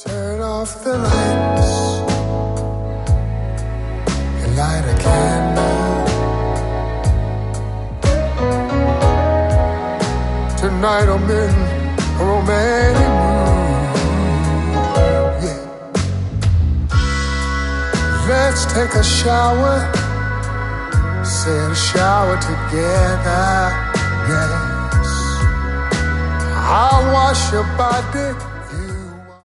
Turn off the lights and light a candle. Tonight I'm in a romantic mood, yeah. Let's take a shower, set a shower together, yes. I'll wash your body